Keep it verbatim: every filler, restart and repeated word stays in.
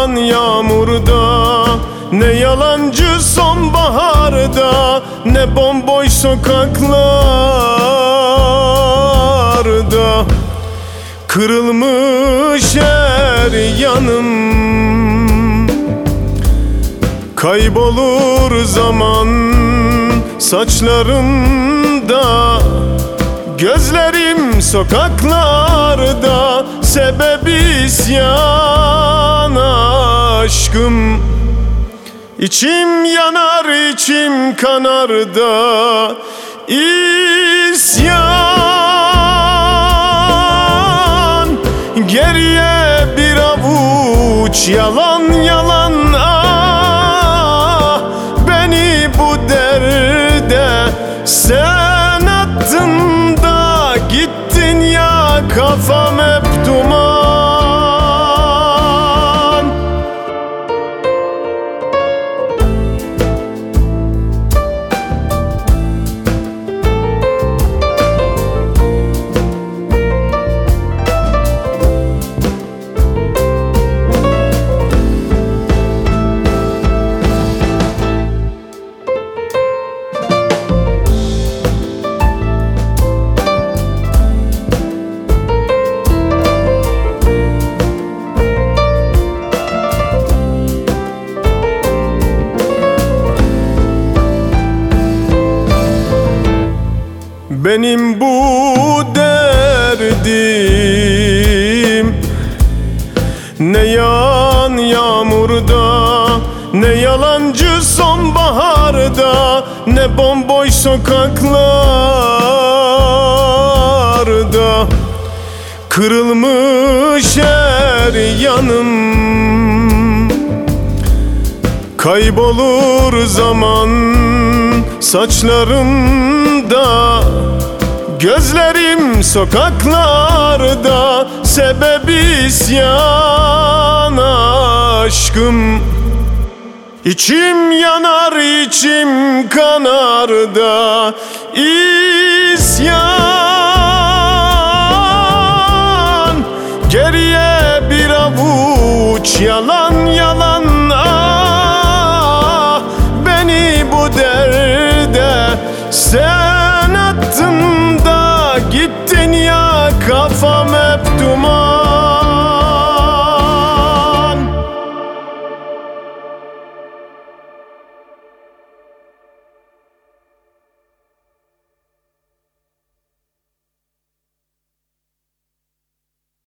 yağan yağmurda, ne yalancı sonbaharda, ne bomboş sokaklarda. Kırılmış her yanım, kaybolur zaman saçlarında. Gözlerim sokaklarda, sebebi isyan aşkım. İçim yanar, içim kanar da isyan. Geriye bir avuç yalan yalan, ah beni bu derde sen attın da gittin ya, kafam hep duman. Benim bu derdim ne yağan yağmurda, ne yalancı sonbaharda, ne bomboş sokaklarda. Kırılmış her yanım, kaybolur zaman saçlarında. Gözlerim sokaklarda, sebebi isyan aşkım. İçim yanar, içim kanar da isyan. Geriye bir avuç yalan